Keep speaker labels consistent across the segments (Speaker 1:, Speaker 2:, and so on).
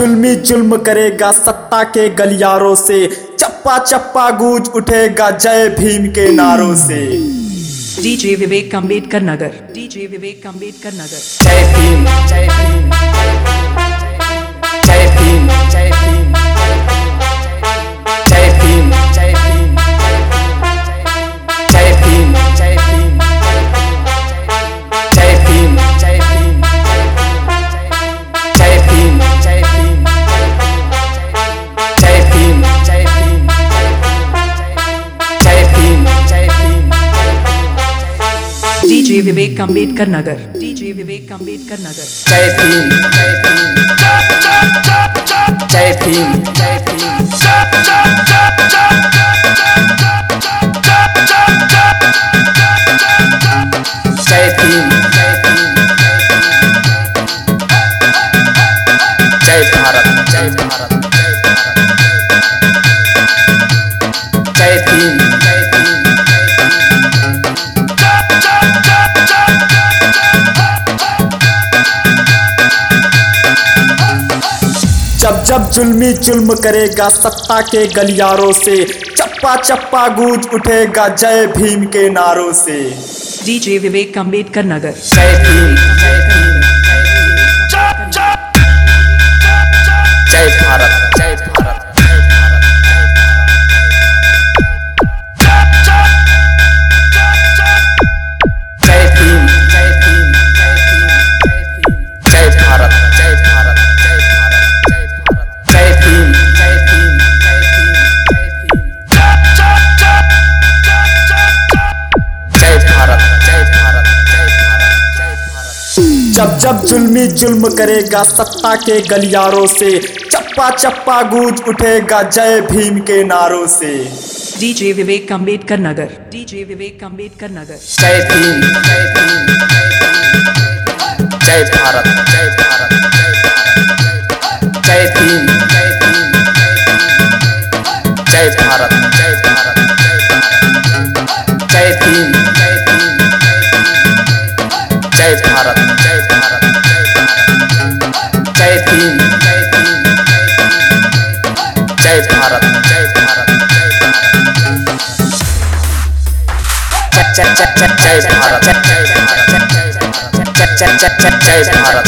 Speaker 1: जुल्मी जुल्म करेगा सत्ता के गलियारों से, चप्पा चप्पा गूंज उठेगा जय भीम के नारों से।
Speaker 2: डीजे विवेक अम्बेडकर नगर, डीजे विवेक अम्बेडकर नगर।
Speaker 1: जय भीम जय भीम जय भीम जय भीम जय भीम जय भीम जय भीम जय भीम जय भीम जय भीम जय भीम जय भीम जय भीम जय भीम जय भीम जय भीम।
Speaker 2: डीजे विवेक अम्बेडकर नगर, डीजे विवेक अम्बेडकर नगर।
Speaker 1: जय भीम जय भीम जय भीम जय भीम जय भीम जय भारत जय भारत जय भीम जय भीम। जब जब जुल्मी जुल्म करेगा सत्ता के गलियारों से, चप्पा चप्पा गूंज उठेगा जय भीम के नारों से।
Speaker 2: डीजे विवेक अम्बेडकर नगर।
Speaker 1: जय भीम जय भीम जय भारत जय भारत जय भीम जय भीम जय भारत जय भारत जय भीम जय भीम जय भारत जय भारत जय भारत। जब जब जुल्मी जुल्म करेगा सत्ता के गलियारों से, चप्पा चप्पा गूंज उठेगा जय भीम के नारों से।
Speaker 2: डीजे विवेक अम्बेडकर नगर, डीजे विवेक अम्बेडकर नगर।
Speaker 1: जय भीम जय भीम जय भारत जय भारत जय भीम जय भीम जय भारत जय भारत जय भीम जय भीम जय भारत जय भारत जय भीम जय भीम जय भारत जय भारत जय भारत जय भारत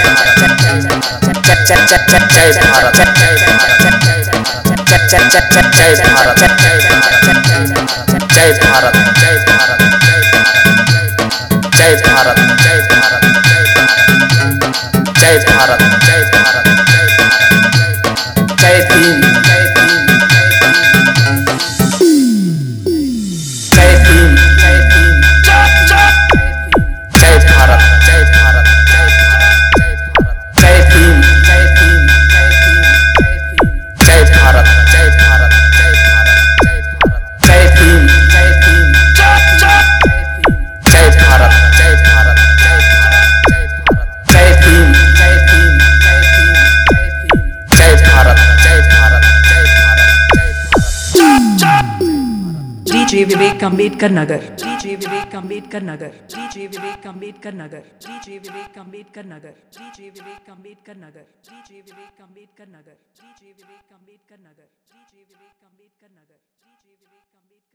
Speaker 1: जय भारत जय भारत जय भारत जय भारत जय भारत जय भारत जय भारत जय भारत जय भीम जय भीम जय भीम जय भीम जय भारत जय भारत जय भीम जय भीम जय भारत जय भारत जय भीम जय भीम जय भारत जय भारत जय भीम जय भीम जय भारत जय भारत
Speaker 2: डीजे विवेक अम्बेडकर नगर, डीजे विवेक अम्बेडकर नगर, डीजे विवेक अम्बेडकर नगर, डीजे विवेक अम्बेडकर नगर, डीजे विवेक अम्बेडकर नगर, डीजे विवेक अम्बेडकर नगर, डीजे विवेक अम्बेडकर नगर, डीजे विवेक अम्बेडकर नगर, डीजे विवेक अम्बेडकर